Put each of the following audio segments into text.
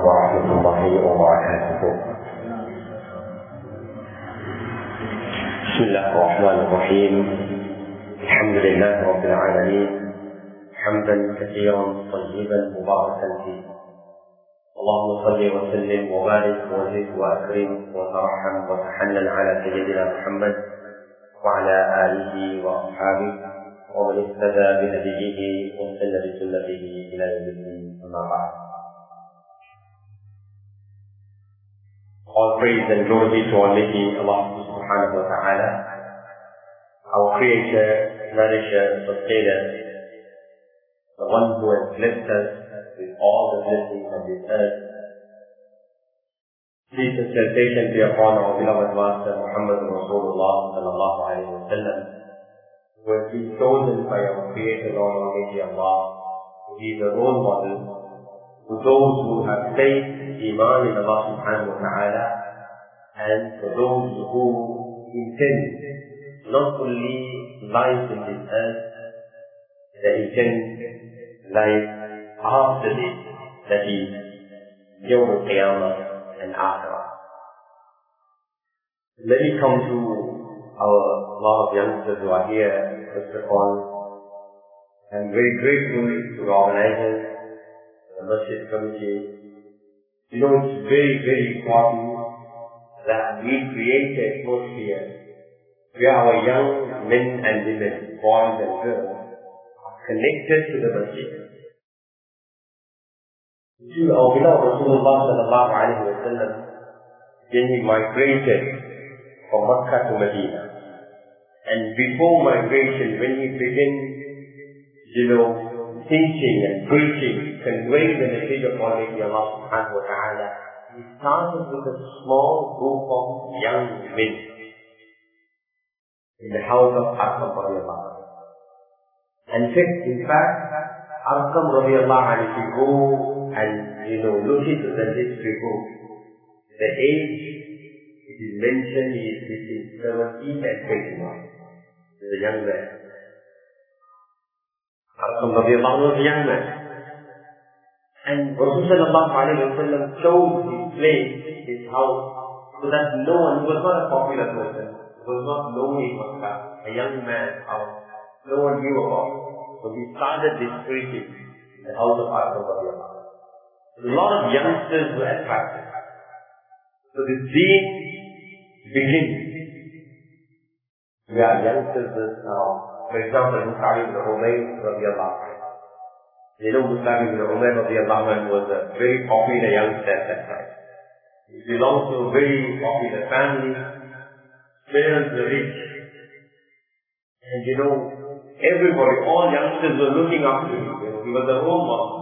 ورحمة الله وبركاته. بسم الله الرحمن الرحيم. الحمد لله رب العالمين، حمدا كثيرا طيبا مباركا فيه. اللهم صل وسلم وبارك وزد واكرم وترحم وتحنن على سيدنا محمد وعلى آله وأصحابه ومن اهتدى بهديه واستنى بسنته إلى يوم الدين. أما بعد. All praise and glory to Almighty Allah subhanahu wa ta'ala, our creator, nourisher, sustainer, the one who has blessed us with all the blessings of this earth. Peace and salutation be upon our beloved Master Muhammad Rasulullah sallallahu alayhi wa sallam, who has been chosen by our Creator Lord Almighty Allah to be the role model for those who have faith, Iman in Allah subhanahu wa ta'ala, and for those who intend not only life in this earth, they intend life after this, that is Yawm al-Qiyamah and Akhirah. Let me come to our lot of youngsters who are here. First of all, I'm very grateful to the organizers, the Masjid Committee. You know, it's very, very important that we create an atmosphere where our young men and women, boys and girls, are connected to the Masjid. See, our beloved Rasulullah sallallahu alayhi wa sallam, when he migrated from Makkah to Medina, and before migration, when he began, teaching and preaching, conveying the message of Almighty Allah subhanahu wa ta'ala, he started with a small group of young men in the house of Arqam radiallahu anhu. And in fact, Arqam radiallahu anhu, if you go and look into the history book, the age it is mentioned is between 17 and 21. He is a young man. Arqam radiallahu anhu was a young man. And Rasulullah sallallahu alayhi wa sallam chose his place, his house, so that no one, he was not a popular person, he was not known in Makkah, a young man, no one knew about him. So he started this preaching in the house of Arqam radiallahu anhu. A lot of youngsters were attracted. So the deen begins. We are youngsters now. For example, Mus'ab ibn Umayr radiallahu anhu. Mus'ab ibn Umayr radiallahu anhu was a very popular youngster at that time. He belonged to a very popular family. Parents were rich. And everybody, all youngsters were looking up to him. He was a role model.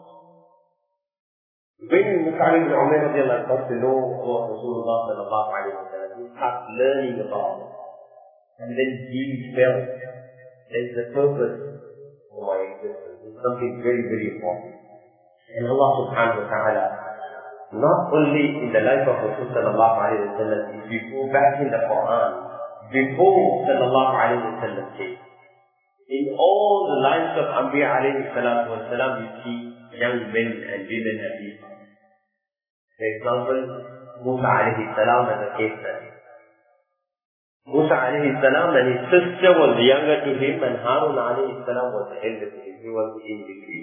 When Mus'ab ibn Umayr radiallahu anhu got to know about Rasulullah sallallahu alayhi wa sallam, he started learning about it. And then he felt there is a purpose for my existence. It's something very, very important. And Allah subhanahu wa ta'ala, not only in the life of Rasulullah sallallahu alayhi wa sallam, if you go back in the Quran, before sallallahu alayhi wa sallam came, in all the lives of Anbiya alayhi salatu wa salam, you see young men and women and people. For example, Musa alayhi salam as a case study. Musa alayhi salam and his sister was younger to him, and Harun alayhi salam was the elder to him. He was in between.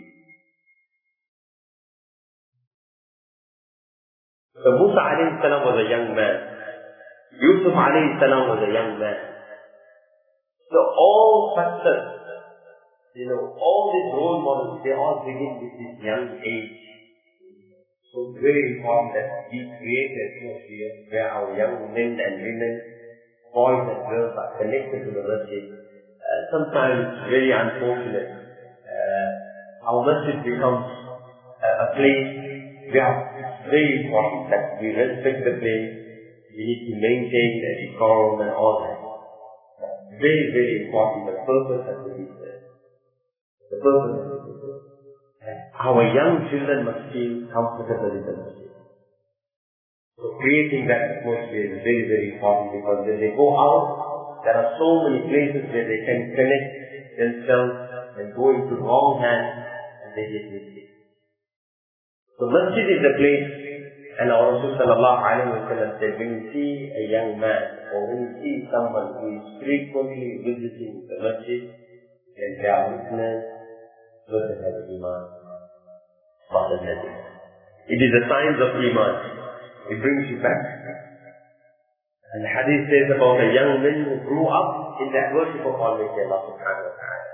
So Musa alayhi salam was a young man. Yusuf alayhi salam was a young man. So all success, all these role models, they all begin with this young age. So it's very important that we create an atmosphere where our young men and women, boys and girls are connected to the masjid. Sometimes it's very unfortunate. Our masjid becomes a place where it's very important that we respect the place. We need to maintain the decorum and all that. Very, very important. The purpose has to be there. The purpose has to be there. Our young children must feel comfortable in the masjid. So creating that atmosphere is very, very important, because when they go out, there are so many places where they can connect themselves and go into wrong hands and they get mistake. So masjid is a place, and our Rasul sallallahu alayhi wa sallam said, when you see a young man, or when you see someone who is frequently visiting the masjid, then they are witness, person has iman. It is a sign of iman. It brings you back. And the hadith says about a young man who grew up in that worship of Almighty Allah subhanahu wa ta'ala.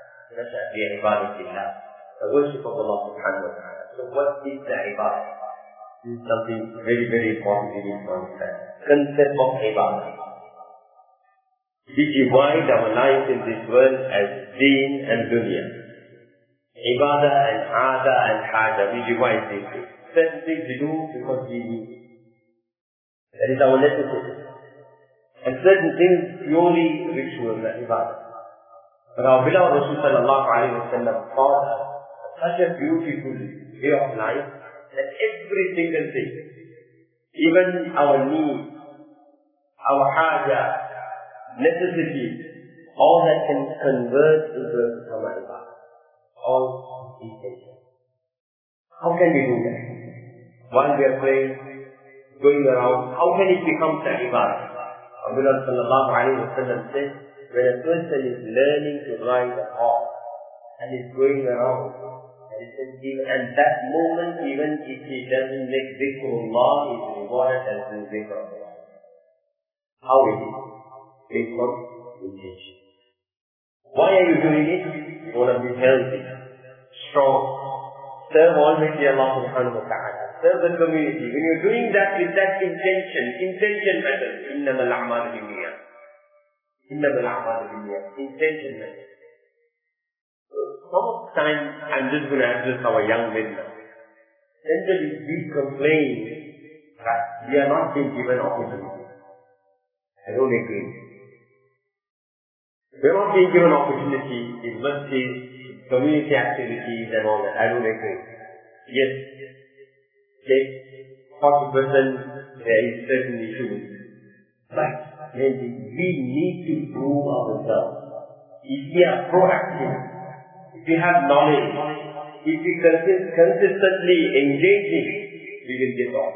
The worship of Allah subhanahu wa ta'ala. So what is the ibadah? This is something very, very important we need to understand. Concept of ibadah. We divide our life in this world as deen and dunya. Ibadah and ada and haja, we divide these things. Certain things we do because we need it. That is our necessity. And certain things purely ritual and ibadah. But our beloved Rasul sallallahu alayhi wa sallam taught us such a beautiful way of life that every single thing, even our needs, our haja, necessities, all that can convert into a ibadah. All intention. How can we do that? While we are praying, going around, how can it become the ibadah? Abdullah sallallahu alayhi wa sallam says, when a person is learning to ride a horse and is going around, and that moment, even if he doesn't make dhikrullah, he is rewarded as doing dhikrullah. How is it? Based on intention. Why are you doing it? You want to be healthy, strong, serve Almighty Allah subhanahu wa ta'ala, serve the community. When you're doing that with that intention matters. إِنَّمَا الْأَعْمَالُ بِالنِّيَّاتِ. إِنَّمَا الْأَعْمَالُ بِالنِّيَّاتِ. Intention matters. Sometimes I'm just going to address our young men now. Generally we complain that we are not being given opportunity. I don't agree. We are not being given opportunity in masjid, community activities and all that. I don't agree. Yes, take 40% there is certain issues. But then we need to prove ourselves. If we are proactive, if we have knowledge, if we consistently engaging, we will get off.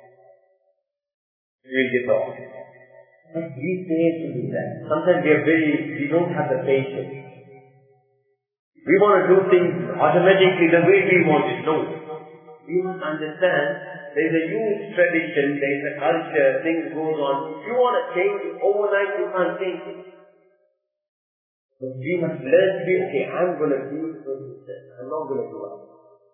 We will get off. But we fail to do that. Sometimes we don't have the patience. We want to do things automatically the way we want it. No. We must understand there is a huge tradition, there is a culture, things goes on. If you want to change it overnight, you can't change it. But we must learn to be, okay, I'm going to do this, I'm not going to do it.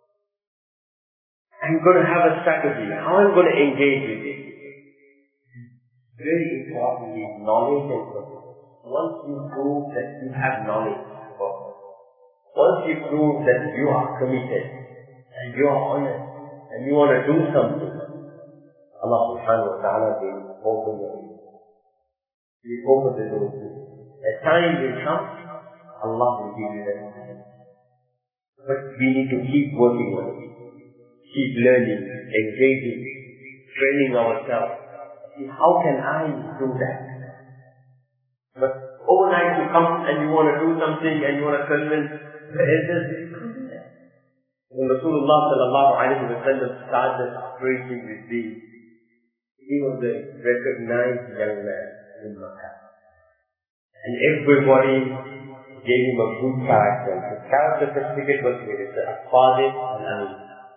I'm going to have a strategy, how I'm going to engage with it. Very important is knowledge and purpose. Once you prove that you have knowledge, once you prove that you are committed, and you are honest, and you want to do something, Allah subhanahu wa ta'ala will open your ears. He will open the door to you. A time will come, Allah will give you that time. But we need to keep working on it. Keep learning, engaging, training ourselves. See, how can I do that? But overnight you come and you want to do something and you want to convince the elders, you can't do that. When Rasulullah sallallahu alayhi wa sallam started preaching with these, he was a recognized young man in Makkah. And everybody gave him a good character. His character certificate was made. It's a Sadiq and Amin.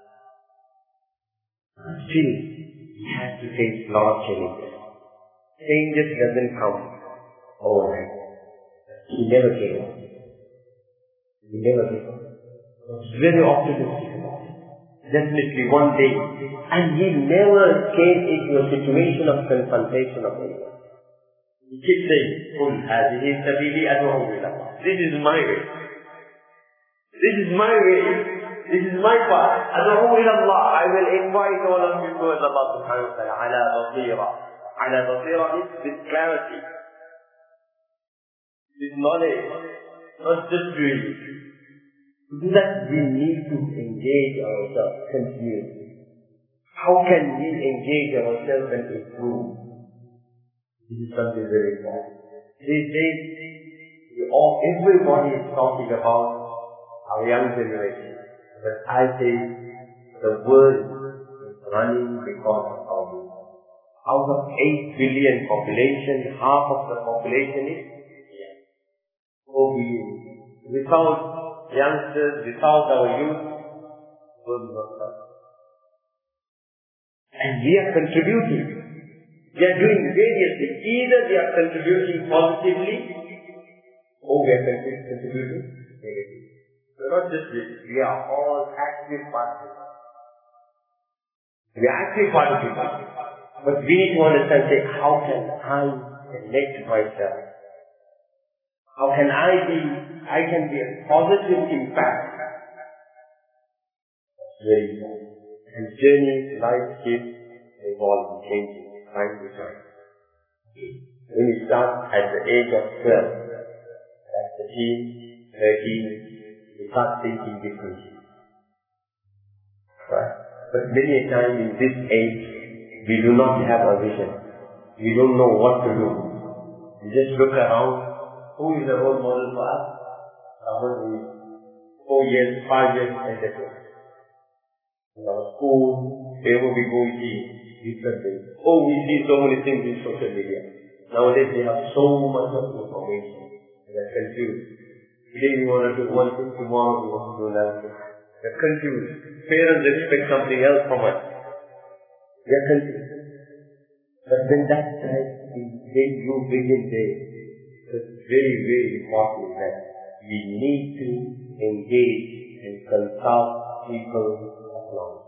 Still, he has to face a lot of challenges. Changes doesn't come overnight. He never came up. He never came up. He was very optimistic about it. Definitely one day. And he never came into a situation of confrontation of anyone. He keeps saying, قُلْ هَذِهِ سَبِيلِي أَدْعُو إِلَى اللَّهِ. This is my way. This is my way. This is my path. أَدْعُو إِلَى اللَّهِ. I will invite all of you towards Allah subhanahu wa ta'ala. عَلَى بَصِيرَةٍ. عَلَى بَصِيرَةٍ is with clarity. With knowledge. Not just doing it. To do that, we need to engage ourselves continuously. How can we engage ourselves and improve? This is something very important. These days, everybody is talking about our young generation. But I say, the world running because of our needs. Out of 8 billion population, half of the population is obese. Without youngsters, without our youth, will not come. And we are contributing. We are doing various things. Either we are contributing positively, or we are contributing negatively. We are not just this. We are all active participants. We are active participants. But we need to understand, say, how can I connect myself? How can I can be a positive impact. Very important. And journey, life keeps evolving, changing, time to time. When you start at the age of 12, at 13, 13, you start thinking differently. Right? But many a time in this age, we do not have a vision. We don't know what to do. We just look around. Who is a role model for us? Someone who is 4 years, 5 years ahead of us. In our school, wherever we go, we see different things. Oh, we see so many things in social media. Nowadays, they have so much of information. They are confused. Today we want to do one thing, tomorrow we want to do another thing. They are confused. Parents expect something else from us. They are confused. But when that time, when you begin there, it's very, very important that we need to engage and consult people of knowledge.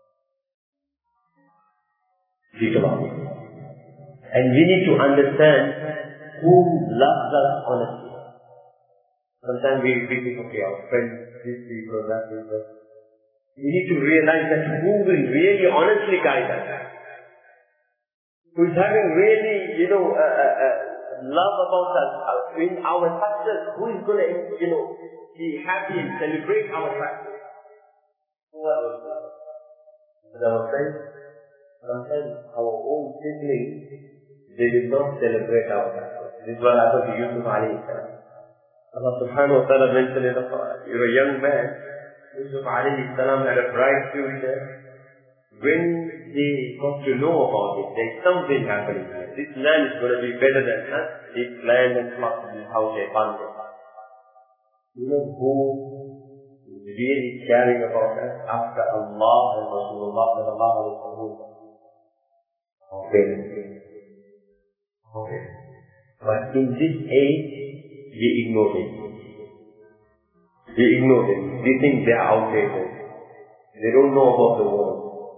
And we need to understand who loves us honestly. Sometimes we think, okay, our friends, these people, that people. We need to realize that who will really honestly guide us. Who is having really, love about us, in our success, who is going to, be happy and celebrate our success? Who are those? With our friends, sometimes our own siblings, they will not celebrate our success. This is what happened to Yusuf alayhi salam. Allah subhanahu wa ta'ala mentioned in the Quran, you're a young man, Yusuf alayhi salam had a bright future. When they got to know about it, there's something happening here. This land is going to be better than us. This land and flock is how they found it. You know who is really caring about us after Allah and Rasulullah sallallahu alayhi wa sallam? Our parents. Okay. But in this age, we ignore them. We ignore them. We think they are outdated. They don't know about the world.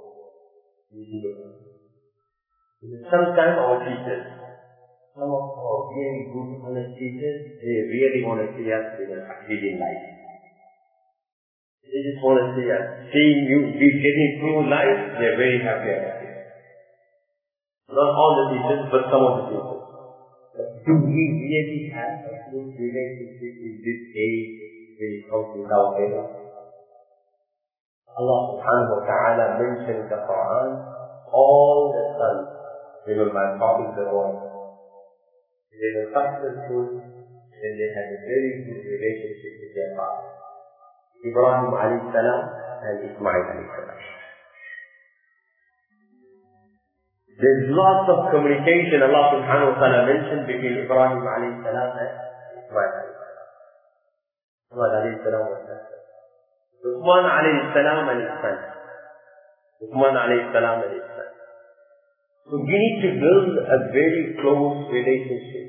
Sometimes our teachers, some of our very good, honest teachers, they really want to see us succeed in life. They just want to see us. Seeing you getting through life, they're very happy about it. Not all the teachers, but some of the teachers. But do we really have a good relationship in this age when it comes to our parents? Allah subhanahu wa ta'ala mentioned in the Quran, all the sons, they were my father's boys. They were successful when they had a very good relationship with their father. Ibrahim alayhi salam and Ismail alayhi salam. There's lots of communication Allah subhanahu wa ta'ala mentioned between Ibrahim alayhi salam and Ismail alayhi salam. Ismail alayhi salam was that. Uthman alayhi salam and his son. Uthman alayhi salam and his son. So we need to build a very close relationship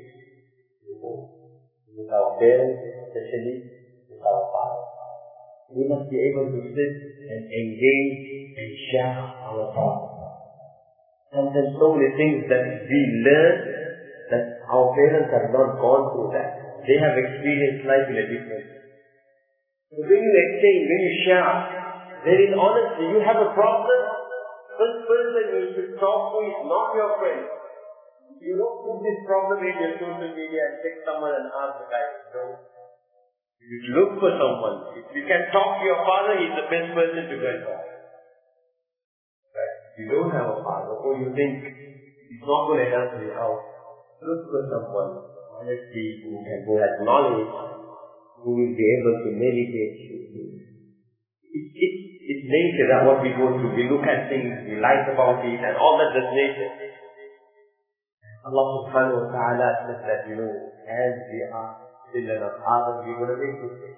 with our parents, especially with our fathers. We must be able to sit and engage and share our thoughts. Sometimes so many things that we learn that our parents have not gone through that. They have experienced life in a different way. So when you exchange, when you share, there is honesty. You have a problem, this person you should talk to is not your friend. You don't put this problem in your social media and take someone and ask the guy. No. You look for someone. If you can talk to your father, he's the best person to go and talk. Right? If you don't have a father, or you think he's not going to help you out, look for someone, honestly, who has knowledge, who will be able to meditate you. It's nature, that's what we go through. We look at things, we like about it, and all that is nature. Allah subhanahu wa ta'ala says that, as we are children of Adam, we're going to make mistakes.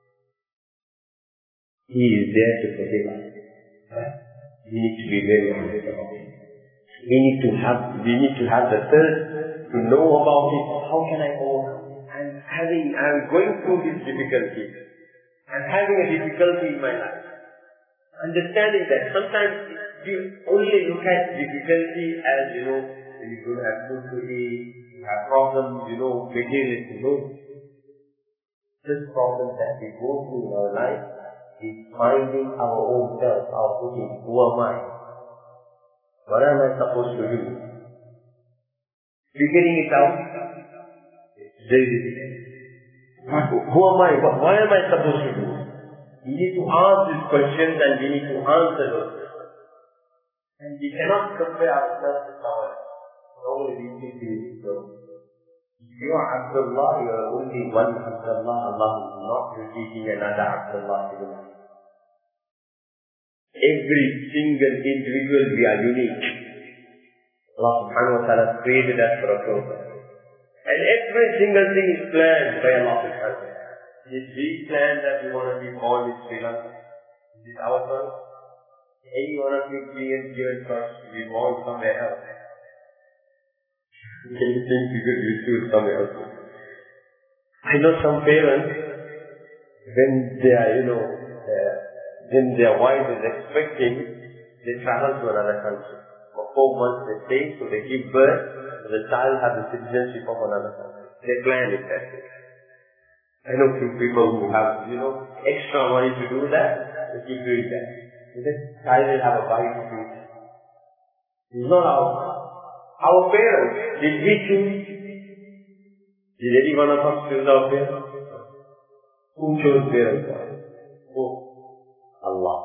He is there to forgive us. We need to be very honest about it. We need to have the thirst to know about it. How can I overcome it? I'm going through this difficulty. I'm having a difficulty in my life. Understanding that sometimes we only look at difficulty as, you don't have food to eat, you have problems, materialism. This problem that we go through in our life is finding our own self, our footing. Who am I? What am I supposed to do? Figuring it out, it's very difficult. Who am I? What am I supposed to do? We need to ask these questions and we need to answer those questions. And we cannot compare ourselves with someone else. Only we need to be so. If you are Abdullah, you are only one Abdullah. Allah is not repeating another Abdullah to you. Every single individual, we are unique. Allah subhanahu wa ta'ala created us for a purpose. And every single thing is planned by Allah subhanahu wa ta'ala. Did we plan that we want to be born in Sri Lanka? Is it our choice? Any one of you being given choice to be born somewhere else? Can you think you could choose somewhere else? I know some parents, when they are, when their wife is expecting, they travel to another country. For 4 months they stay, so they give birth, so the child has the citizenship of another country. They plan it that way. I know few people who have, extra money to do that, they keep doing that. The child will have a bite to do it. It's not our parents. Did we choose? Did any one of us choose our parents? Who chose parents? Who? Allah.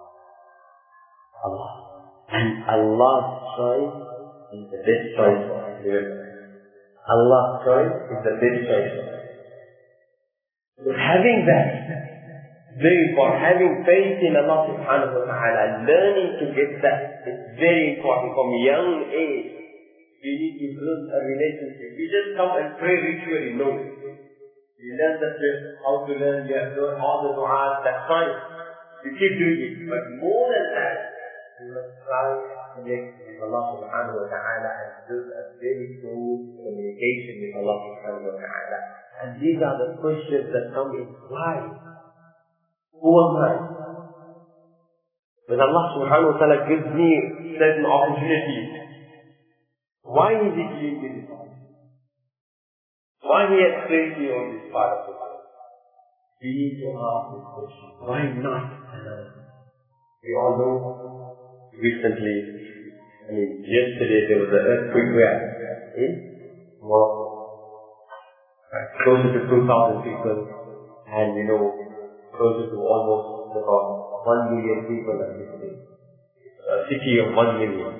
And Allah's choice is the best choice for us. Allah's choice is the best choice for us. So having that, very important, having faith in Allah subhanahu wa ta'ala, learning to get that, it's very important from a young age. We need to build a relationship. We just come and pray ritually, no. We learn the prayer, how to learn, you have learned all the du'as, that's fine. We keep doing it. But more than that, we must try to connect with Allah subhanahu wa ta'ala and build a very close communication with Allah subhanahu wa ta'ala. And these are the questions that come in. Why? Who am I? When Allah subhanahu wa ta'ala gives me certain opportunities, why is He giving me this opportunity? Why He has placed me on this part of the world? We need to ask this question. Why not? We all know recently, yesterday there was an earthquake where in Morocco. Closer to 2,000 people, and closer to almost about 1 million people are visiting. A city of 1 million.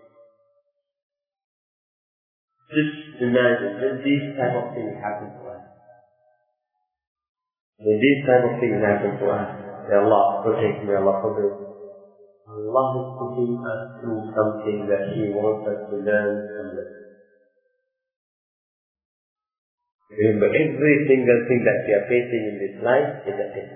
Just imagine when these type of things happen to us. When these type of things happen to us, may Allah protect me, Allah forbid. Allah is putting us through something that He wants us to learn from this. Remember, every single thing that we are facing in this life is a test.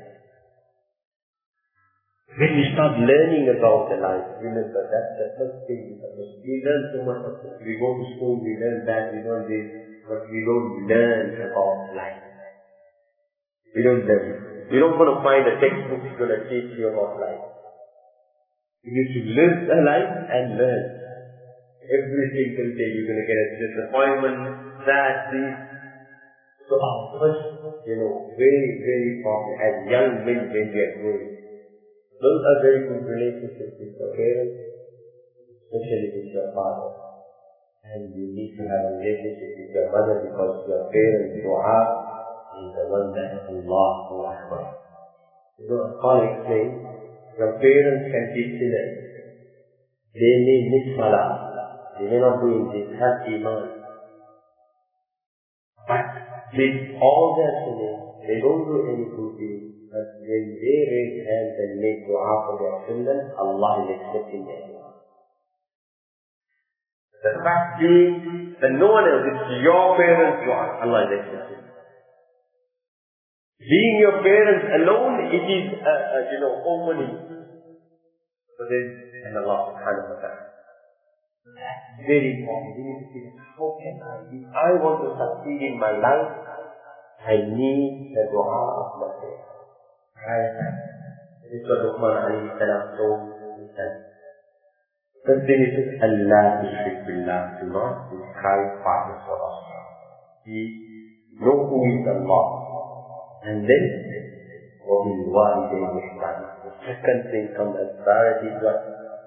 When we start learning about the life, remember that's the first thing. We learn so much of it. We go to school, we learn that, we learn this, but we don't learn about life. We don't learn. You're not going to find a textbook that's going to teach you about life. You need to live the life and learn. Every single day you're going to get a disappointment, that, this. So our first, very, very important as young men when we are growing. Build a very good relationship with your parents, especially with your father. And you need to have a relationship with your mother because your parents' dua is the one that Allahu Akbar. A colleague saying, your parents can be sinners. They may miss salah. They may not do this, have iman. But with all their sinning, they don't do any good deeds. But when they raise hands and make dua for their children, Allah is accepting their dua. The fact being that no one else, it's your parents' dua, Allah is accepting. Being your parents alone, it is opening for them and Allah subhanahu wa ta'ala. That's very important. We need to think, how can if I want to succeed in my life, I need the dua of my parents. Right? This is what Luqman alayhi salam told his son. First thing is, Allah tushrik billah, do not describe partners for us. Know who is Allah. And then, وَبِالْوَالِدَيْنِ إِحْسَانًا. The second thing comes as priority is what?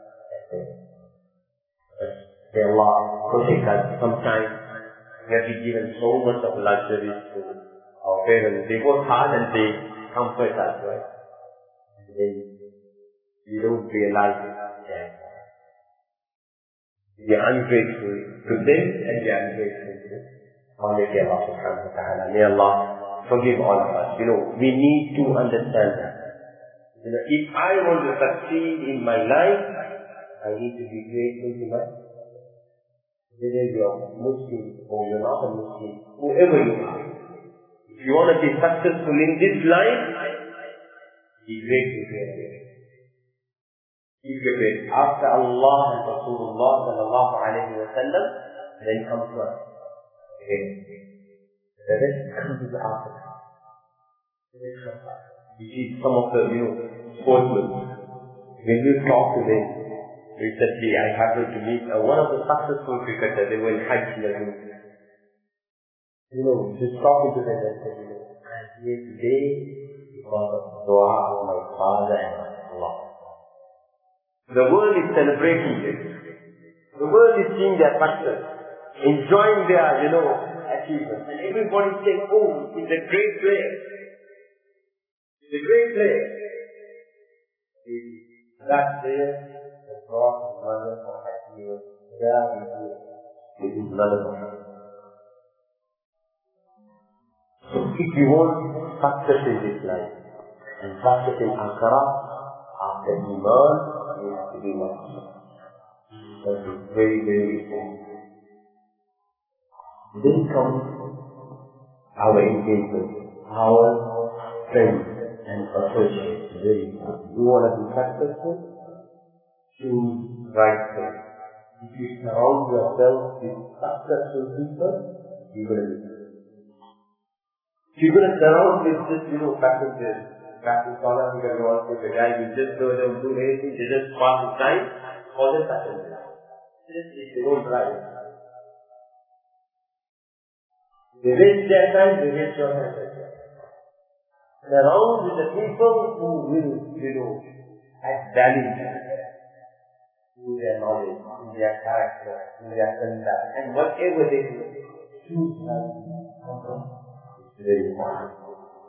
Say Allah, protect us. Sometimes we have been given so much of luxuries to our parents. They work hard and they comfort us, right? And then we don't realize it. Yeah. We are ungrateful to them and we are ungrateful to Almighty Allah subhanahu wa ta'ala. May Allah forgive all of us. We need to understand that. If I want to succeed in my life, I need to be grateful to my parents. Whether you are Muslim or you are not a Muslim, whoever you are. If you want to be successful in this life, be grateful to your parents. Keep your parents. After Allah and Rasulullah sallallahu alayhi wa sallam, then comes to us. Okay. The rest comes after that. You see some of the sportsmen, when you talk to them, recently I happened to meet one of the successful cricketers. They were in Hajj. Just talking to them and said, I'm here today because of the dua of my father and Allah. The world is celebrating this. The world is seeing their success, enjoying their, achievements. And everybody saying, oh, he's a great player. He's a great player. That player has brought his mother for happiness. There he is with his mother for happiness. So if you want success in this life, and success in Akhirah, after Iman, you have to be Muslim. That is very, very important. Then comes our engagement, our friends and associates. Very important. You want to be successful? Choose right friends. If you surround yourself with successful people, you're going to be successful. If you're going to surround with just, passengers, traffic corner, because you want to the guy who just don't do anything, they just pass his time, call them passengers. Just if they don't drive. They waste their time, they waste your time. Surround with the people who will, add value to their knowledge, in their character, in their conduct, and whatever they do, choose value. It's very important.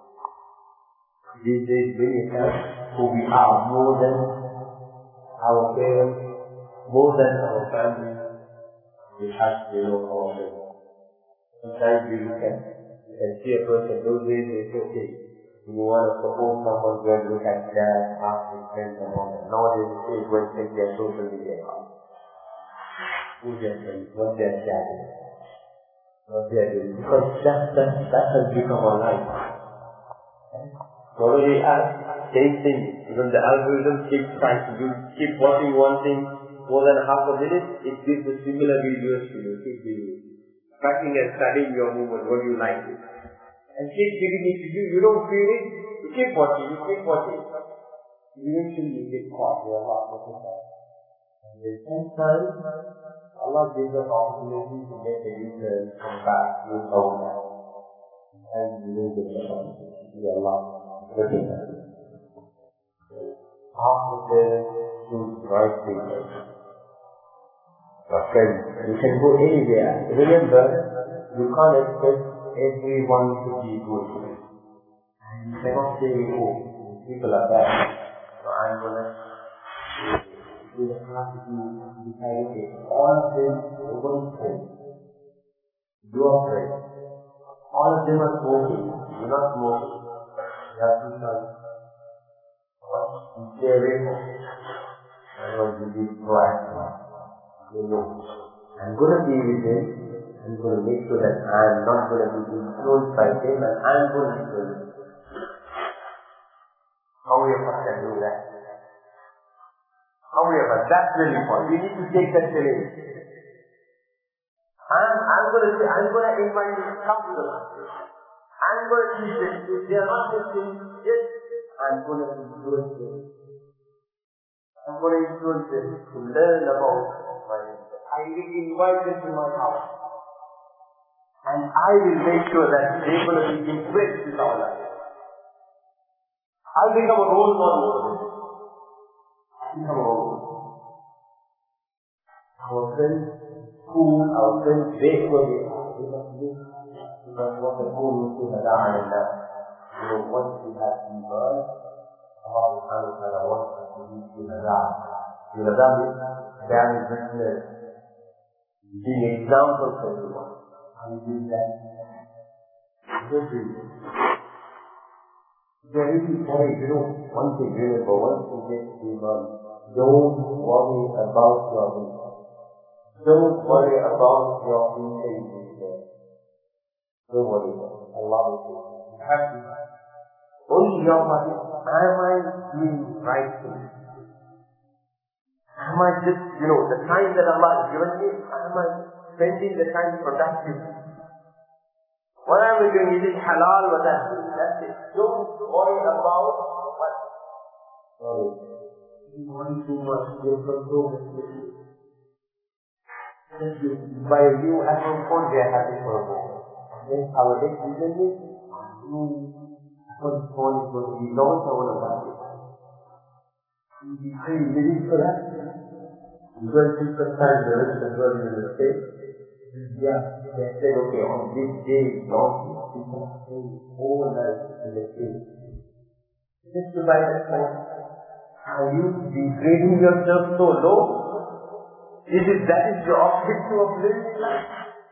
These days, many times, who we are more than our parents, more than our family, we have to know our parents. Sometimes you can see a person, those days they say, okay, you want to support someone, go and look at that, ask his friends and all that. Nowadays they say, go and check their social media account. Who's their friends, what they're chatting, what they're doing. Because that has become our life. Already same thing. When the algorithm keeps trying to do, keep watching one thing more than half a minute, it gives the similar videos to you. Keep videos. Tracking and studying your movement, what you like it. And keep giving it to you. You don't feel it, you keep watching, Eventually you get caught. You are not looking back. And then sometimes Allah gives us opportunity to make a U-turn, come back, move over. And you know the opportunity. Allah looking at it. After this, choose right people. But friends, you can go anywhere. Remember, you can't expect everyone to be good. And you cannot say, oh, people are bad. So I'm going to do the class with you, decide, okay, all of them are going to pray. You are praying. All of them are smoking. You're not smoking. You have two choices. stay away from it. I want to be proactive. You know, I'm going to be with him. I'm going to make sure that I'm not going to be influenced by him, and I'm going to influence him. How many of us can do that? How many of us? That's really important. We need to take that challenge. I'm going to invite you to come to the masjid. I'm going to teach them. If they are not listening, yes, I'm going to influence them. I'm going to influence them to learn about my religion. I will invite them to my house. And I will make sure that they're going to be impressed with our life. I'll become a role model for them. Become a role model. Our friends, school, our friends, wait for them. They must live. We must want to go into the Da'an. Once we have Iman, Allah subhanahu wa ta'ala wants us to be in the Da'an. In the Da'an, there is witness. Being an example for everyone. How you do that? Just do it. There is one thing remember, once you get Iman, don't worry about your income. Don't worry about your income. Don't worry about it. Allah will do it. Only your body. Am I doing right things? Am I just, the time that Allah has given me, am I spending the time productively? What am I doing? Is it halal? That's it. Don't worry about what? Sorry. You worry too much. You're controlling it. By you having phone, they are happy for a moment. Then our next reason is, what phone is going to be launched, I want to buy it. Are you living for that? You don't think sometimes the rest of the world is in the state? Yeah, they said, okay, on this day, launching, people are staying all night in the state. Just to buy that phone. Are you degrading yourself so low? That is your objective of living life?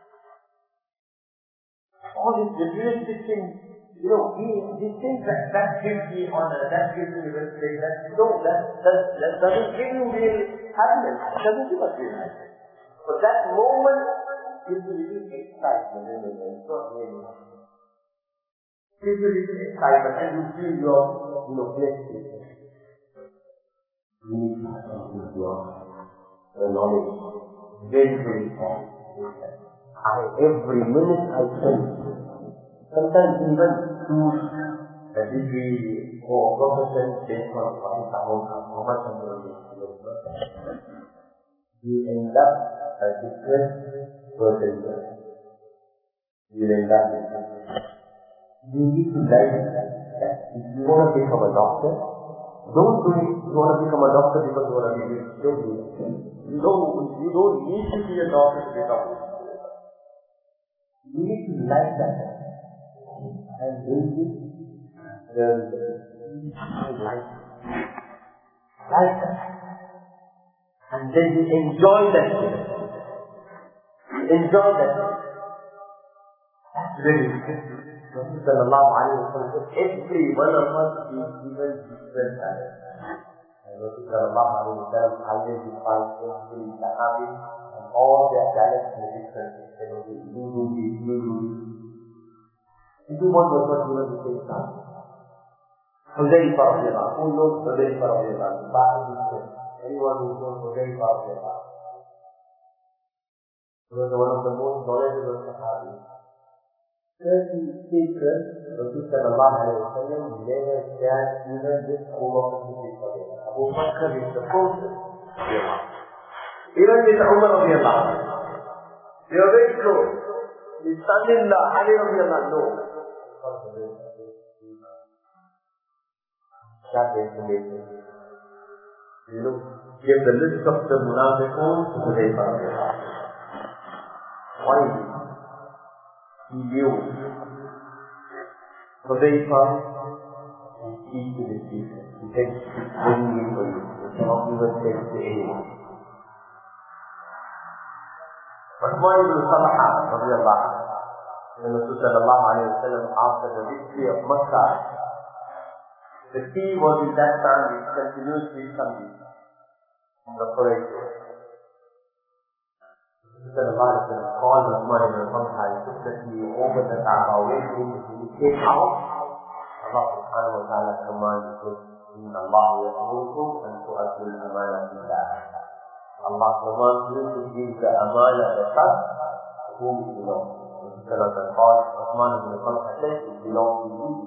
All these materialistic things, these things that gives me honor, that gives me respect, that doesn't give you real happiness. It doesn't give us real happiness. But that moment gives you a little excitement, it's not really. Gives you a little excitement and you feel your, blessed. You need to have something with your knowledge. Very, very important. Every minute I spend, sometimes even to a degree or profession based on how much I'm going to do. You end up a different person. You end up you need to like that. If you want to become a doctor, don't do it. You want to become a doctor because you want to be rich. Don't do it. You don't need to be a doctor to become a doctor. You need to like that. And build it. Like that. And then you enjoy that. Enjoy that. That's very good. Sallallahu alayhi wa sallam said, every one of us is given different talents. And Sallallahu alayhi wa sallam identified every sahabi and all their talents in a different way. You do this. Everyone was not given the same task. Hudayfa radiallahu anhu. Who knows Hudayfa radiallahu anhu? Anyone who knows Hudayfa radiallahu anhu? He was one of the most knowledgeable sahabis. 30 secrets, Rasul sallallahu alayhi wa sallam never shared even with Abu Bakr radiallahu anhu. Abu Bakr is the closest. Even with Umar radiallahu anhu. They are very close. His son-in-law, Ali radiallahu anhu, no. That information. Give the list of the munafiqun to Hudayfa radiallahu anhu. Why? He knew Hudayfa is key to the secret. He said, it's only for you. It's not even said to anyone. Uthman ibn Talha radiallahu anhu, when Rasul sallallahu alayhi wa sallam after the victory of Makkah, The tea was in that family continuously coming from the forest. Called Rahman ibn Khalid, took the tea, opened the Kaaba, went in, when he came out, Allah subhanahu wa ta'ala commanded him, Inna Allah ya'murukum an tu'addu al-amana billah. Allah commands you to give the amana, the trust, to whom it belongs. Instead of the call, Rahman ibn Khalid said, it belongs to you.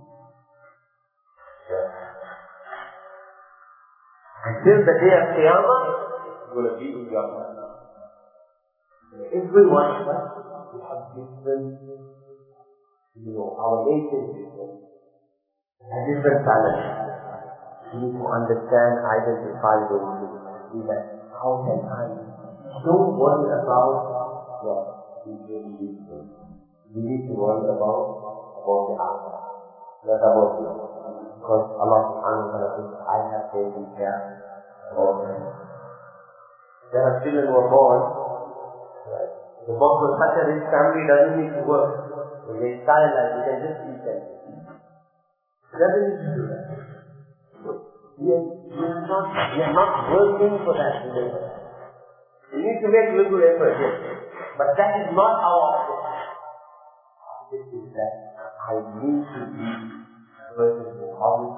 Until the day of Qiyamah, it's going to be in your hand. Everyone of us, we have different, our nature is different, a different talent. We need to understand, identify those things, and see that, how can I? Don't worry about what is really useful. You need to worry about the outcome, not about you. Because Allah subhanahu wa ta'ala says, I have taken care of them. There are children who are born. The boss of such a rich family doesn't need to work. When they style life, you can just eat them. He doesn't need to do that. We are not working for that today. We need to make little effort, yes. But that is not our objective. This is that I need to be a person who always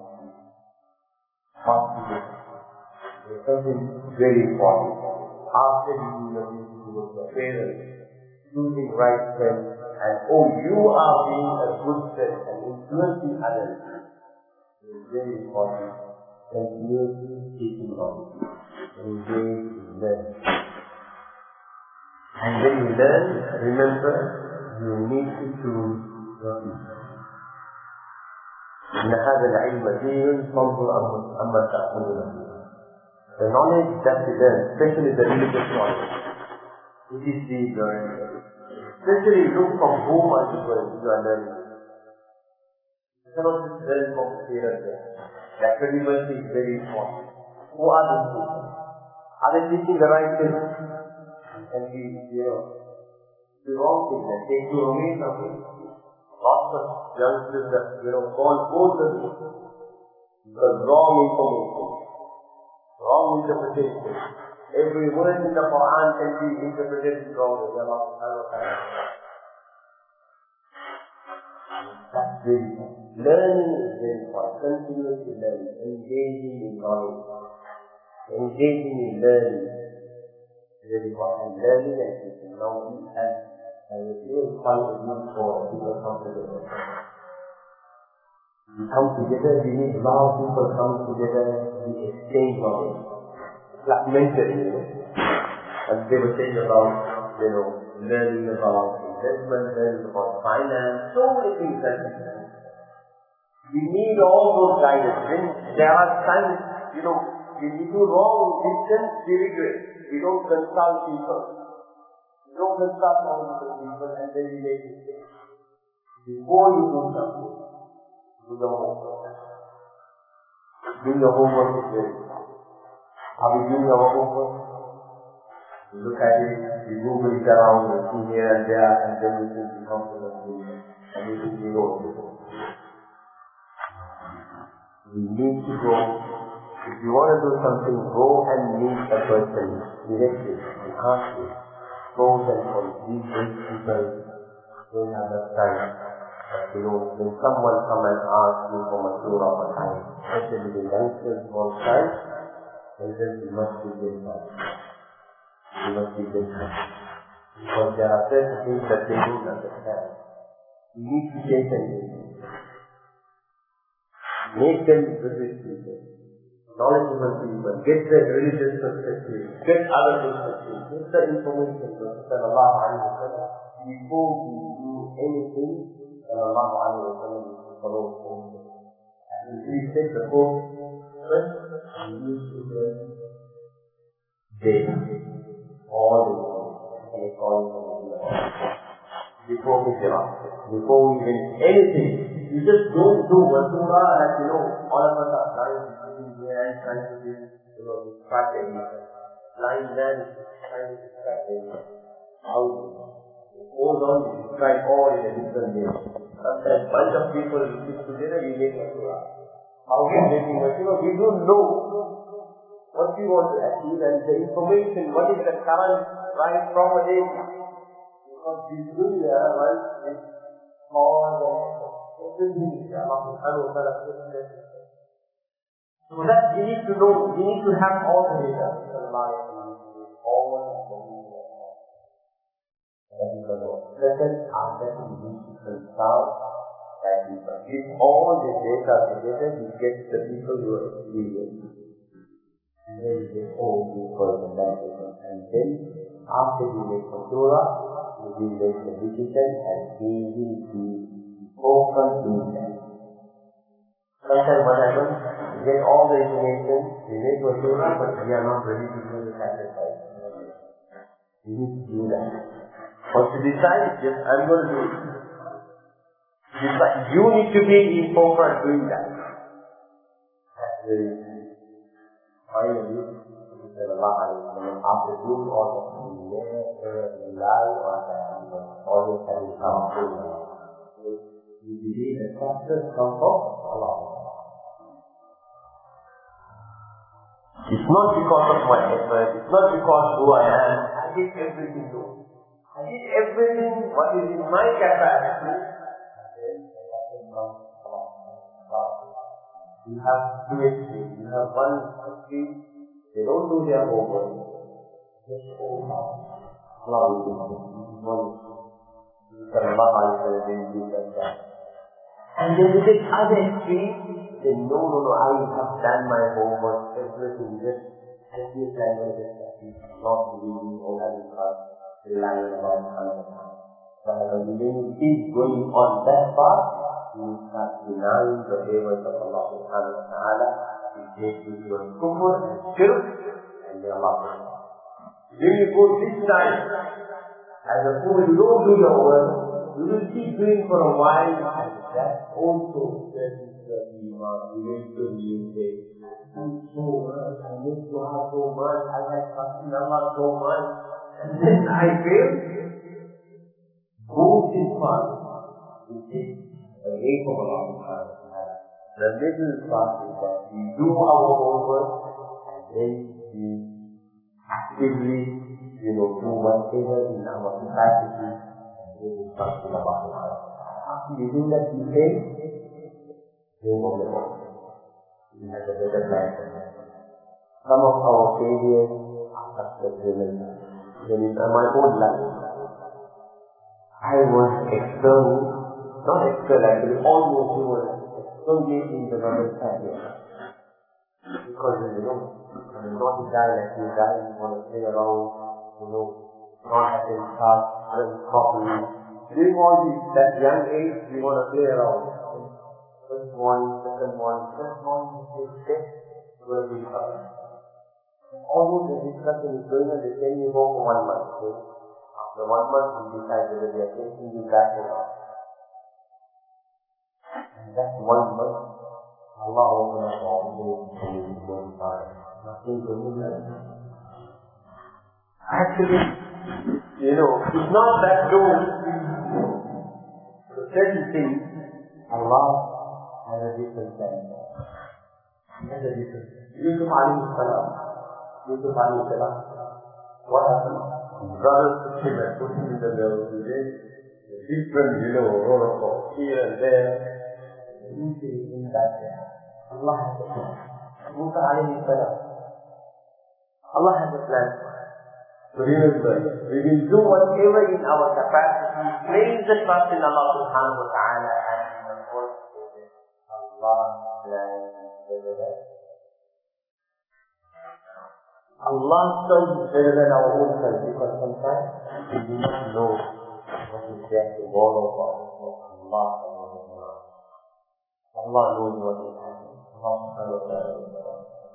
possible. Something very important. After you know your parents, choosing right friends, and you are being a good friend and influencing others. It is very important. Continuously teaching on, engage in learning. And when you learn, remember, you need to choose your teacher. إن هذا العلم دين فانظر أما تأخذونه. The knowledge that we learn, especially the religious knowledge, it is the learning. Especially look from whom you are learning. You cannot just learn from here and there. That credibility is very important. Who are these people? Are they teaching the right thing? And the wrong thing and take you away from it. Lots of youngsters that call both the because wrong information, wrong interpretation. Every word in the Quran can be interpreted wrongly. That's very important. Learning is very important. Continuously learning. Engaging in knowledge. Engaging in learning is very important. Learning and teaching. Now we have a real fun to use for people come together. We come together, we need a lot of people come together, we exchange knowledge. Like mentoring, and they were saying about, learning about investment, learning about finance, so many things that we do. We need all those guidance. When there are times, when we do wrong, we regret. We don't consult people. We don't consult all the people and then we make mistakes. Before you do something, do your homework. Doing your homework is very important. Are we doing our homework? We look at it, we Google it around, we see here and there, and then we think we come to the conclusion, and we think we know what to do. We need to go. If you want to do something, go and meet a person directly and ask him. Pros and cons. These great people don't have that time. When someone come and ask you for Matura or time, especially the youngsters on time, they say you must be good time. You must be good time. Because there are certain things that they don't understand. You need to take them in. Make them visit people. Knowledgeable people. Get the religious perspective. Get other perspectives. Get the information from Sallallahu Alaihi Wasallam before we do anything. Sallallahu Alaihi Wasallam is follow forward. And if we take the course first, we use to learn data. All the information. And it's all information. Before we get off. Before we get anything. You just don't do Matura as all of us are trying to do, distract anything. Blind man is trying to distract anything. How goes on to distract all in a different way. Sometimes bunch of people sit together, you make Matura. how we are getting it. We don't know what we want to achieve and the information, what is the current right from a day. Because this dunya, right, is all everything Allah subhanahu wa ta'ala says. So that we need to know, we need to have all the data in life, all the data. That is the Lord. Second, after we need to consult that people. If all the data together, we get the people who are experienced. And then we get all the person that person. And then, after we make the surah, we make the decision and we will be open to that. Sometimes what happens, we get all the information, we make the surah, but we are not ready to do the sacrifice. We need to do that. Once you decide, yes, I'm going to do it. You need to be in forefront doing that. That's very finally, after doing all that, we never rely on that. Always having something. You believe that success comes from Allah. It's not because of my effort, it's not because who I am. I did everything though. I did everything what is in my capacity. You have two extremes. You have one extreme, they don't do their homework. Just Allah will do it. And then you take other extreme, they no, I have done my homework, everything, just as you plan with it, not believing or having trust, relying on Allah. But when you keep going on that path, you start denying the favors of Allah subhanahu wa ta'ala. It takes you to a kufr and shirk, and then Allah will. When you go this time, as a fool, you don't do your work, you will keep doing for a while, and that also strengthens your iman. Eventually you say, I do so much, I make dua so much, I have trust in Allah so much, and then I fail. Go this path, you take away from Allah subhanahu wa ta'ala. The middle path is that we do our homework, and then we actively, do whatever in our capacity, and we will trust in Allah subhanahu wa ta'ala. After you do that, you say, game of the world. We have a better plan than that. Some of our failures are successful. Then in my own life, I was external, not external actually, almost externally in the Roman family. Because I'm not a guy like you guys, you want to play around, not having class, properly. During all this, that young age, we want to play around. First one, second one, you say, will be covered. Almost the discussion is going on, they send you home for 1 month. Okay? After 1 month, we decide whether they are taking you back or not. And that 1 month, Allah opens up all the doors to go inside. Nothing to do with it. Actually, it's not that door. Certain things, Allah has a different plan. He has a different plan. Yusuf alayhi salam. What happened? His brothers took him and put him in the middle of the day. The different, roll here and there. You see in that there. Allah has a plan. Musa alayhi salam. Allah has a plan. So remember, we will do whatever in our capacity, place the trust in Allah subhanahu wa ta'ala, and in the first place, Allah plans better than Allah self is better than our own self, because sometimes we do not know what is there to borrow from Allah. Allah knows what is happening. Allah subhanahu wa ta'ala.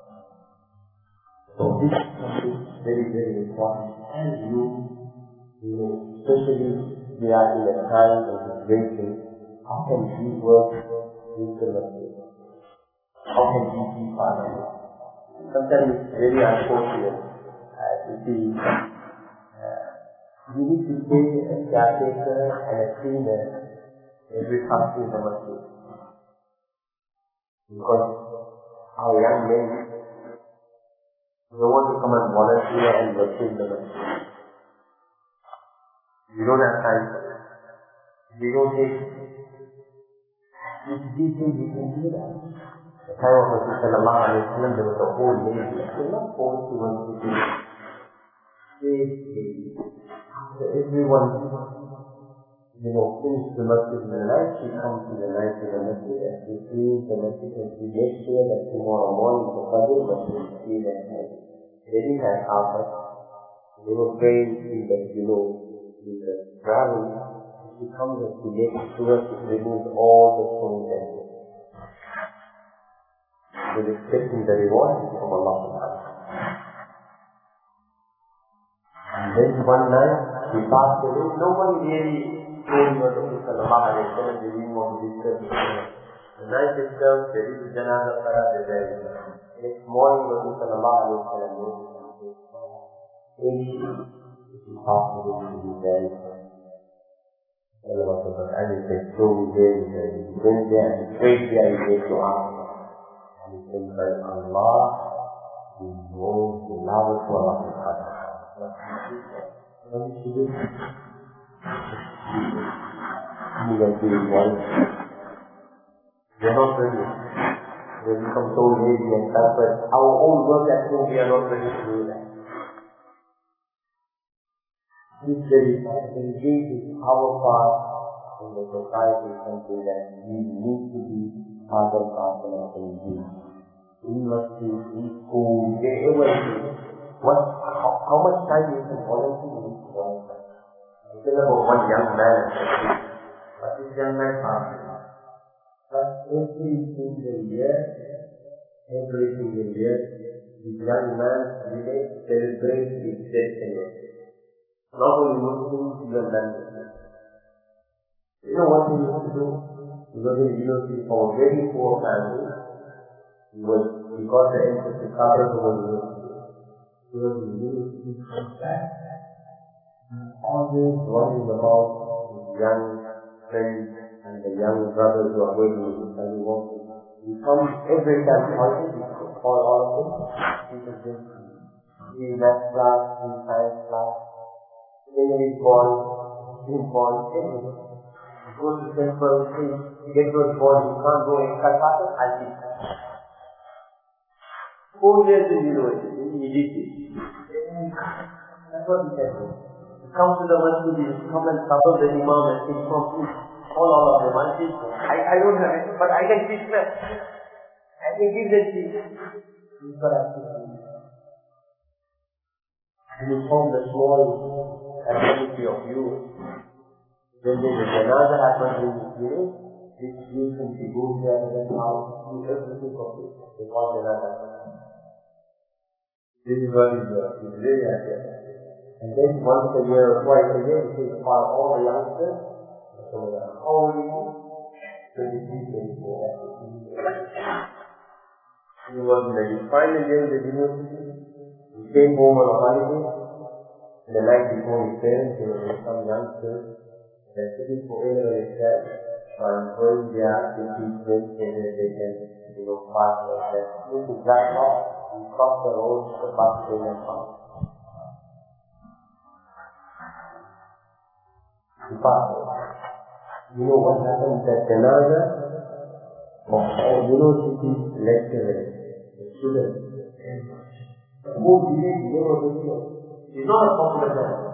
So this is very, very important. And especially we are in a time of situation, how can we work with the message? How can we be part of it? Sometimes it's very unfortunate to see you need to pay a caretaker and a cleaner every time in the masjid. Because our young men, they want to come and volunteer and worship the masjid. We don't have time for that. We don't take these things, we can do that. The time of Rasul sallallahu alayhi wa sallam, there was a whole lady. She was not forced to want to do it. After everyone, finished the masjid in the night, she comes in the night to the masjid and she cleans the masjid and she makes sure that tomorrow morning the Fajr must be clean and night. They didn't have carpet. They were praying in the travel. She comes and she makes sure she removes all the stones and with expecting the reward from Allah subhanahu wa ta'ala. And then one night, she passed away. Nobody really told Rasul sallallahu alayhi wa sallam they didn't want to disturb her. The night itself, there is a janazah salah, they bury her. Next morning, Rasul sallallahu alayhi wa sallam noticed she passed away to be buried. And he said, so we bury her. He went there and straight there he made dua. And he said, by Allah, he knows the love of Allah subhanahu wa ta'ala. What did she do? You guys do it once. They're not ready. They become so lazy and stuff, but our own work at home, we are not ready to do that. This very engaged is our part in the society, something that we need to be part of our engagement. We must be in school, wherever it is. How much time you can volunteer in each one? Tell about one young man, but this young man passed away. But every single year, this young man celebrates his death anniversary. Not only Muslims, even non-Muslims. You know what he used to do? He was in university from a very poor family. He got the entrance to cover the university. He was in university from that. Always worrying about his young friends and the young brothers who are going to his study work. He comes every time holiday, he could call all of them. He was in math class, in science class, English boys, Muslim boys, everything. He goes to temple, he gets those boys, he can't go extra classes, I'll teach them. 4 years in university, he did this. That's what he said. Come to the masjid, come and cover the imam and teach from all of them. I'll teach them. I don't have it, but I can teach them. I can give them to you. This is what I teach. And you form the small activity of you. When there is a janazah happens in this village, this youth can be go there and then how do everything of it. They call janazah. This is what is really accurate. And then once a year or twice a year, we take part all the youngsters. So how old is he? 23, 24. He was in the final year of the university. He came home on a holiday. The night before his parents, there were some youngsters. They're sitting for A-level exam. So I'm going there to teach them so that they can, pass like that. This is that off. We cross the road, the bus came and passed. You know what happened at janazah of all university lecturers, the students, who village never visited. It's not a popular janazah.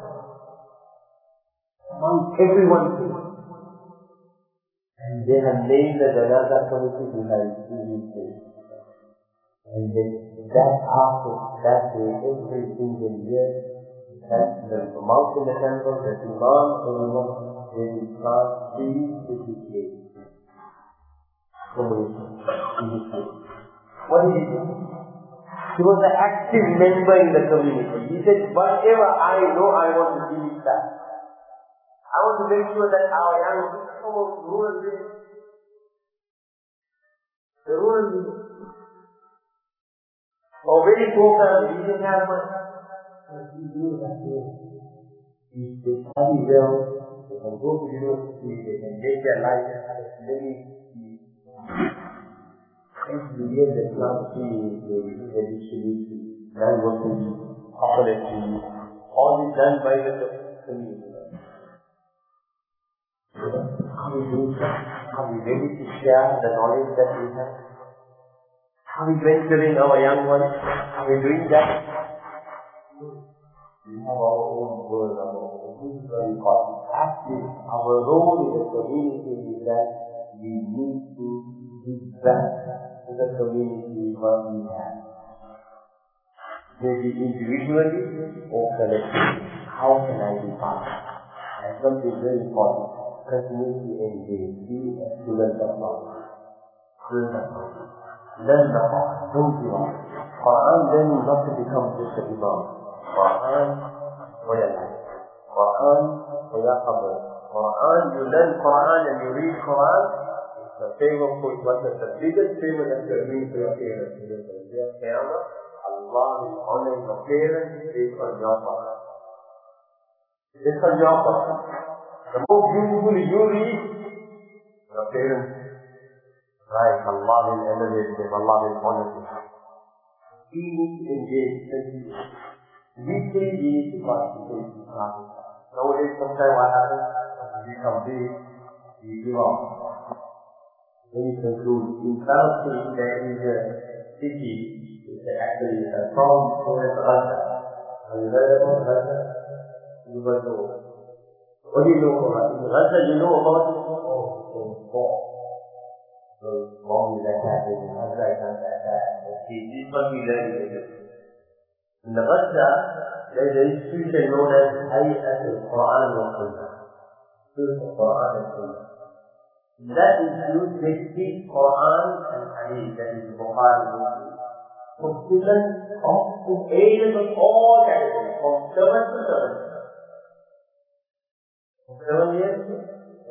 Everyone thinks. And they have named the janazah committee behind CVC. And then after that day, every single year, that the monk in the temple, the imam, everyone, they will start trees with his name. What did he do? He was an active member in the community. He said, whatever I know, I want to give it back. I want to make sure that our young people, rural village, the rural village, or very poor family, we didn't have much. But we do that way. If they study well, they can go to university, they can make their life living. Every year the Islam is the distribution, non-working, operating, all is done by the community. Are we doing that? Are we ready to share the knowledge that we have? Are we mentoring our young ones? Are we doing that? We have our own world, our own. This is very important. Actually, our role in the community is that we need to give back to the community what we have. Maybe individually or collectively. How can I be part? And something very important. Continuously engage. Be a student of knowledge. Student of knowledge. Learn the Quran. Don't give up. Quran learning not to become just an imam. Quran for your life. Quran for your qabr. Quran, you learn Quran and you read Quran. It's the favor for one of the biggest favor that you are doing for your parents. Your Qiyamah, Allah will honor your parents based on your Quran. Based on your Quran. The more beautifully you read, your parents, right, Allah will elevate them, Allah will honor them. We need to engage. Weekly we need to participate in class. Nowadays, sometimes what happens? We complete, we give up. Then we conclude. In Karachi, there is a city, it's actually a town called Gaza. Have you heard about Gaza? You will know. What do you know about it? In Gaza, you know about it? Oh, it's war. So, bomb is attacking, Gaza is attacking. This is what we learn. In Gaza, there is an institution known as Hayat al-Quran wa Sunnah. Quran and Sunnah. That includes they speak Quran and Hadith, that is Bukhari and Muslim. For children of ages of all categories, from 7 to 7. From 7 years to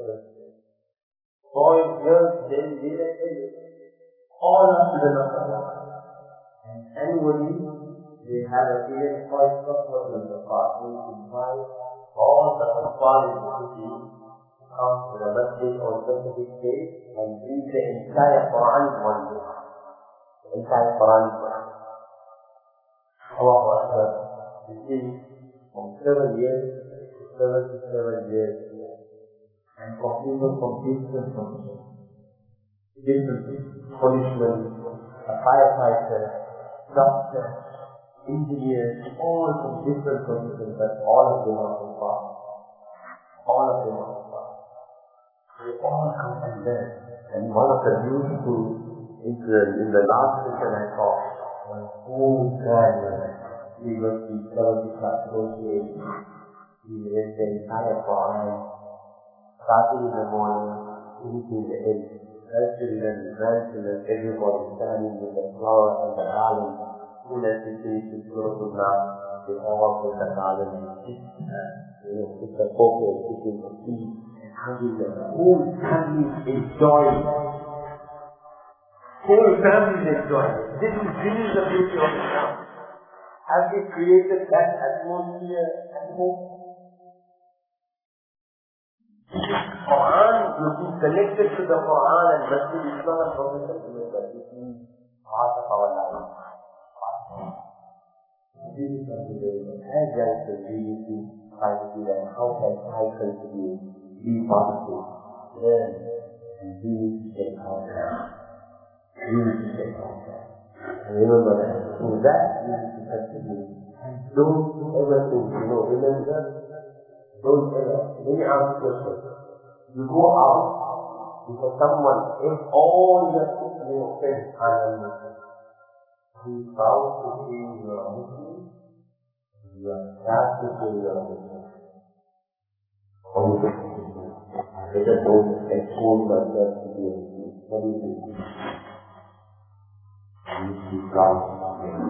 7. Boys, girls, men, women, all are children of Allah. And annually, they have a period called Safar al-Zafar. We invite all the Asfar in the city to come to the masjid on specific day and read the entire Quran in one day. The entire Quran in one day. Allahu Akbar. You see, from 7 years to 77 years. And for people from different functions. Different punishment, a firefighter, doctor, engineers, all from different positions, but all of them are from God. All of them are from God. They all come and learn. And one of the beautiful incidents in the last session I saw was whole graduate. He was the 70 class association. He read the entire Quran, starting in the morning, finishing the end. Children, grandchildren, everybody standing with the flower and the garland. Soon as he finishes close to now, they all put the garland and put the focus, putting the feet, and hugging them. Whole families enjoying it. Whole families enjoying it. This is the beauty of Islam. Have we created that atmosphere at home? Quran, you be connected to the Quran and Masjid Islam and Prophet Sallallahu this means part of our life. This is something very good. As youngsters, we need to try to do that. How can I contribute? Be positive. Learn. And we need to take our time. We need to take our time. And remember that. Through that, we need to contribute. And don't ever think, remember, don't ever. Let me ask you a question. You go out because someone, if all your friends are Muslim, he is proud to say you are Muslim, you are proud to say you are Muslim. I better don't expose myself to be a Muslim. What do you think? You need to be proud of Muslim.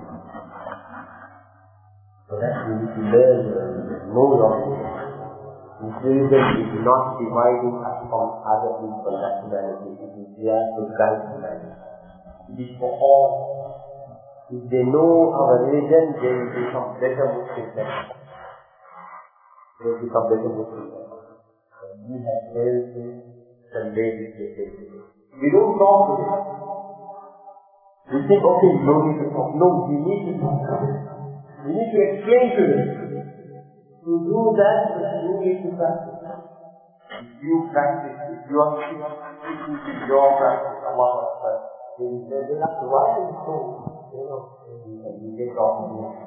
So that you need to learn and know your Muslim. Muslimism is not dividing us from other people nationality. It is there to guide humanity. It is for all. If they know our religion, they will become better Muslims. They will become better Muslims. And we have everything conveyed in this. We don't talk to them. We think, okay, no need to talk. No, we need to talk. We need to explain to them. To do that, you need to practice. If you practice, if you are sticking to your practice, Allah Akbar, then they have to write in school, and you get off of it.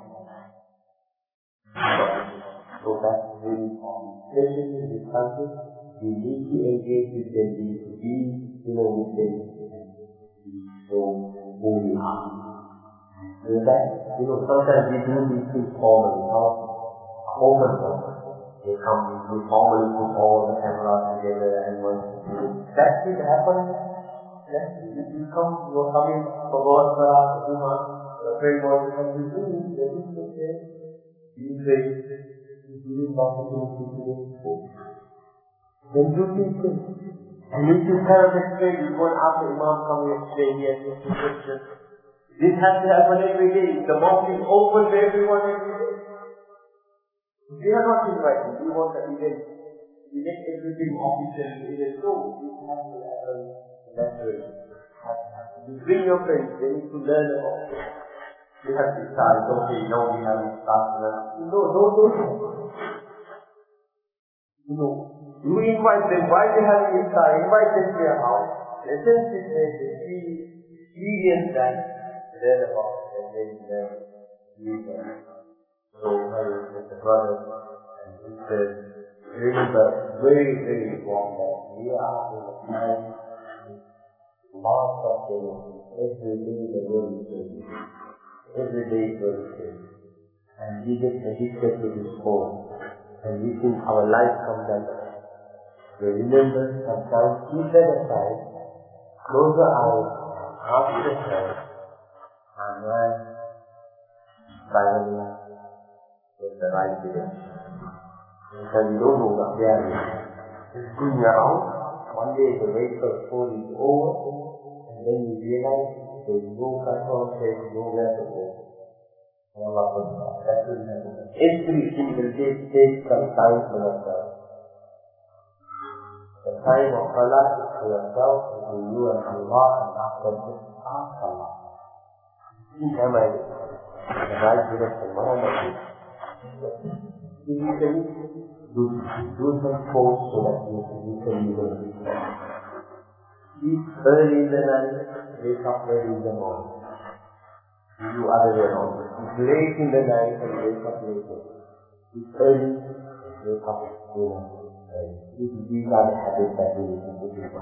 So that's really important. Especially in this country, we need to engage with them, we need to be, with them, and show who we are. So that, sometimes we do these things formally, open. They come, we formally put all the cameras together and that did happen. You come, you are coming for God, the friend wants to come to you, then you say, you say, you give him opportunity to do things. Then do these things. And if you cannot explain, you won't ask the Imam coming and saying, yes, this has to happen every day. The mosque is open to everyone every day. We are not invited. We want the event. We make everything official. It is so. This has to happen naturally. You bring your friends. They need to learn about it. You have to start. Okay, no, we haven't started. No, don't do that. You invite them. Why they have to start? Invite them to your house. Let them sit there. They experience that. Learn about it. And then leave them. So, the brothers and sisters, remember very, very important that we are in the time lots of things. Every day the world is changing. Every day the world is changing. And we get addicted to this phone. And we think our life comes under it. So remember, sometimes keep that aside, close your eyes, ask yourself, and then finally in the right direction. Because you don't know what they are doing. Just going around, one day the vehicle phone is over, and then you realize there is no control, there is nowhere to go. Allah Akbar. That will happen. Every single day take some time for yourself. The time of salah is for yourself, between you and Allah, and after this, ask Allah. Am I in the right direction? What am I doing? If you can do some force so that you can be able to eat early in the night, wake up early in the morning. You do other way around. Eat late in the night and wake up later. Eat early and wake up later. These are the habits that we need to put in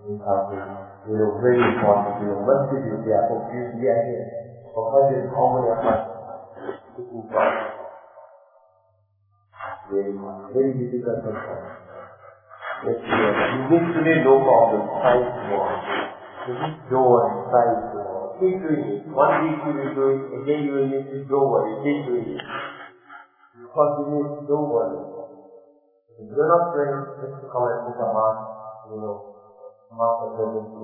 very important. Masjid is there for few years. For Fajr, how many of us taking part? Very difficult to find. You need today, no problem. Try tomorrow. You need don't worry. Try tomorrow. Keep doing it. 1 week you will do it. Again you will need to don't worry. Keep doing it. Because you need to don't worry. If you're not praying, just to come and put a mask, mask of presence to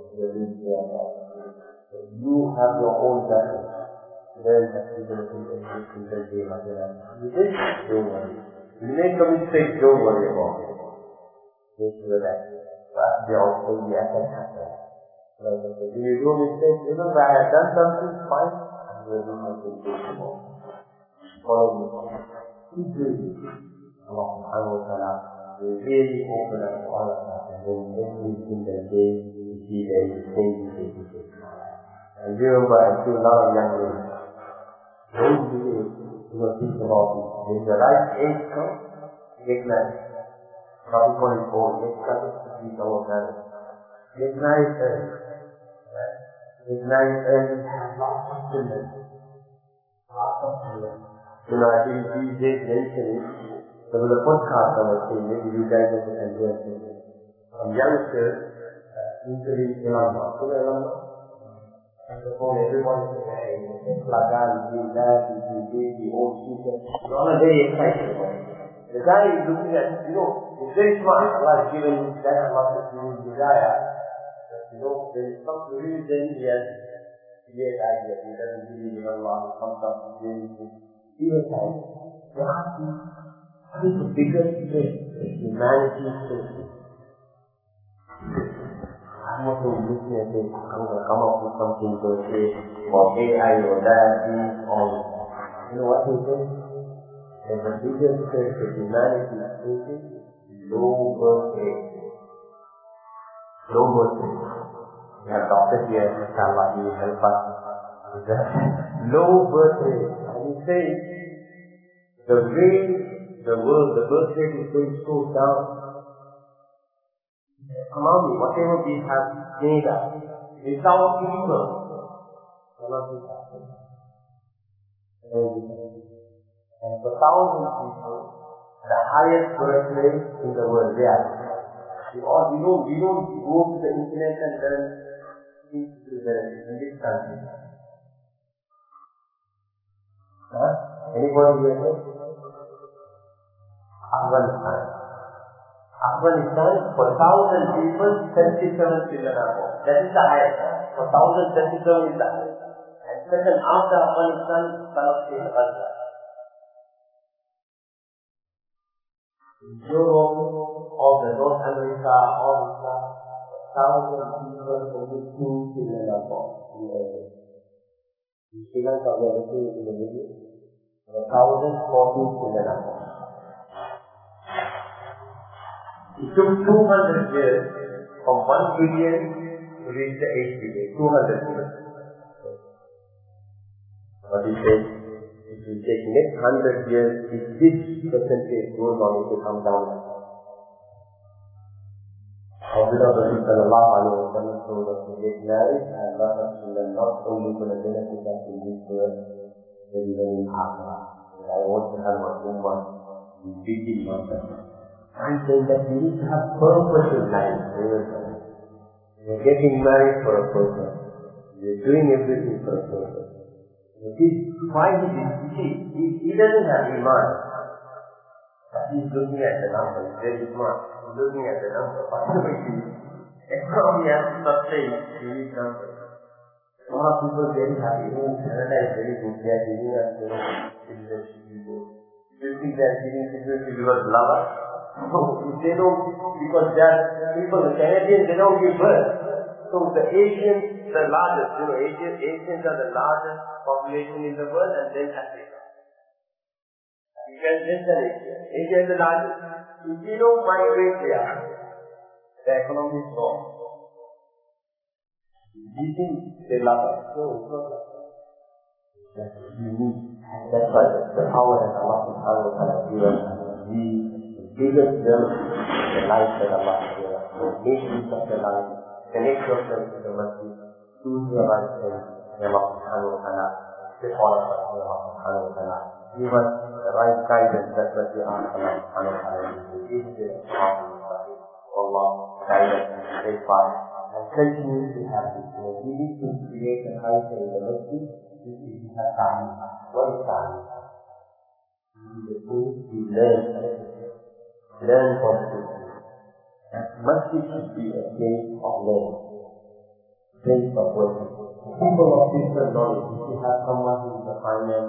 you have your own battle. Then you're going to think of this single day like that. You did, don't worry. You make a mistake, don't worry about it. Just relax. They also the attack happen. If you do a mistake, remember I have done something, fine. I'm going to do something more. Follow me. Keep doing it. Allah subhanahu wa ta'ala will really open up all of us, and then every single day you see there is changes. And remember, I see a lot of young men. Don't do it. Think about it. When the right age comes, get married. Not because it's old. Get married to be our parents. Get married early. Get married early. Have lots of children. I think these days mentioned it. There was a podcast I was saying, maybe you guys also can do it. Some youngsters, usually in London. And before everyone is saying, Lagan, the old teacher, he's all very excited about it. The guy is looking at, he's very smart. Allah has given him that much of his desire. When it comes to religion, he has great ideas. He doesn't believe in Allah, he comes up with even time. What is the biggest threat that humanity faces? I want to businesses, I'm going to come up with something to say about AI or diabetes or, you know what he says? And the biggest threat to humanity is facing low birth rate. Low birth rate. We have doctors here, inshallah, he will help us with that. Low birth rate. And he says, the way the world, the birth rate is going so down. Among me, whatever we have made up, without people, cannot be happening. And for thousands of people, the highest birth rate in the world, they are. We don't go to the internet and then things to the in this country. Anybody here? Afghanistan, for 1,000 people, 37 children are born. That is the highest. For 1,037 is the highest. And second, after Afghanistan, Palestine, Gaza. Europe, all the North America, all the stuff, 1,000 people, only 2 children are born. In Sri Lanka, we are looking in the video. 1,014 children are born. It took 200 years from 1 billion to reach the 8 billion. 200 years. But he says, if you take next 100 years, if this percentage goes on, it will come down. Abdullah Rasul sallallahu alayhi wa sallam told us to get married and love us children not only for the benefit of in this world, but even in Akhirah. I want to have my ummah in big myself. I'm saying that we need to have purpose in life. We're getting married for a purpose. We're doing everything for a purpose. Why did he doesn't have iman. But he's looking at the number. He's very smart. He's looking at the number. Economy has to sustain. He needs numbers. A lot of people are very happy. Oh, Canada is very good. They are giving us citizenship. Do you think they are giving citizenship because love us? No, they don't, because they are people, the Canadians, they don't give birth. So the Asians, the largest, Asians are the largest population in the world, and then Africa. You can less than Asia. Asia is the largest. If you don't migrate there, the economy is wrong. You think they love us? No, it's not like that. That's unique. That's why the power that Allah subhanahu wa ta'ala gives us. Biggest wealth is the life that Allah has given us. So make use of the life, connect yourself to the masjid, choose your right thing, and Allah subhanahu wa ta'ala, give all of us to Allah subhanahu wa ta'ala. Give us the right guidance, that's what we ask Allah subhanahu wa ta'ala. Give us the Allah, guide us in the right path, and continue to have this. We need to create a culture in the masjid, which is a ta'lim. What is ta'lim? The things we learn positively. Masjid should be a place of learning, place of working. People of different knowledge. If you have someone who is a finance,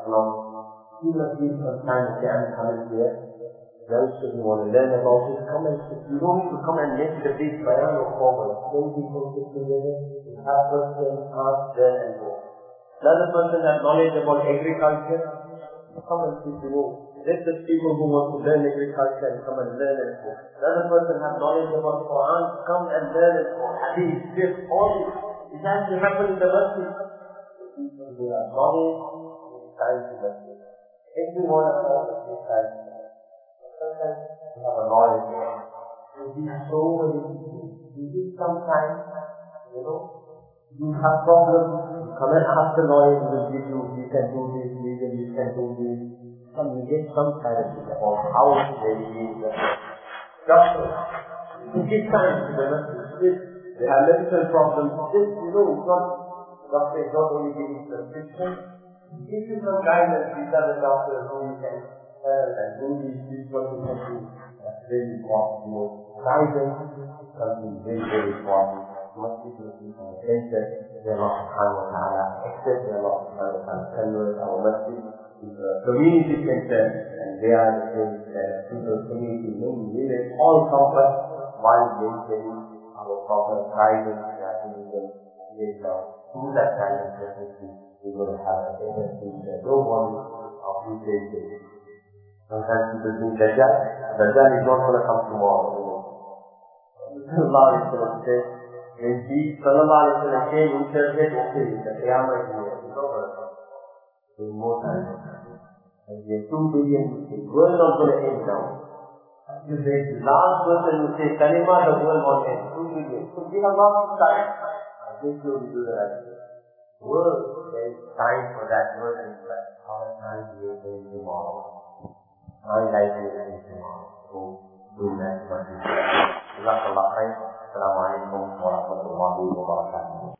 he must give some time to say, I'm coming here. Youngsters who want to learn about it, come and sit. You don't need to come and make the big bayan or forward. 10 people sit together, you have questions, ask, learn and go. Another person has knowledge about agriculture, come and sit to know. Let the people who want to learn agriculture and come and learn and go. Another person has knowledge about Quran, come and learn and go. Hadith, this, all this. It has to happen in the masjid. People who have knowledge, it's time to masjid. Every one of us is time to masjid. Sometimes we have a knowledge. We have so many people. We need sometimes, you have problems. You come and ask the lawyer, he will give you can do this, legally you can do this. You get some clarity about how they use the doctor. You give time to the message. They have medical problems. This, it's not, doctor is not only giving prescription. Give you some guidance. These are the doctors who you can help and do this what you can do. That's very important. Guidance is something very, very important. Must be looking for attention. Allah subhanahu wa ta'ala, accept Allah subhanahu wa ta'ala, convert our masjid. Community center, and they are the things that people, community, men, women, all comfort while maintaining our proper guidance, through that guidance, definitely we will have a better future. No one of future is there. Sometimes people think Dajjal is not going to come tomorrow. Allah is going to say, when he, Sallallahu Alaihi Wasallam came, he said, okay, the Qiyamah is here. It's not going to come. In more time. And we have 2 billion Muslims. The world is not going to end now. If the last person who says, Kalima, the world won't end. 2 billion. So we have lots of time. I think we will do the right thing. World, there is time for that world and our time is tomorrow. My life is tomorrow. So, do that. Jazakallah khair. Assalamu alaikum wa rahmatullahi wa barakatuh.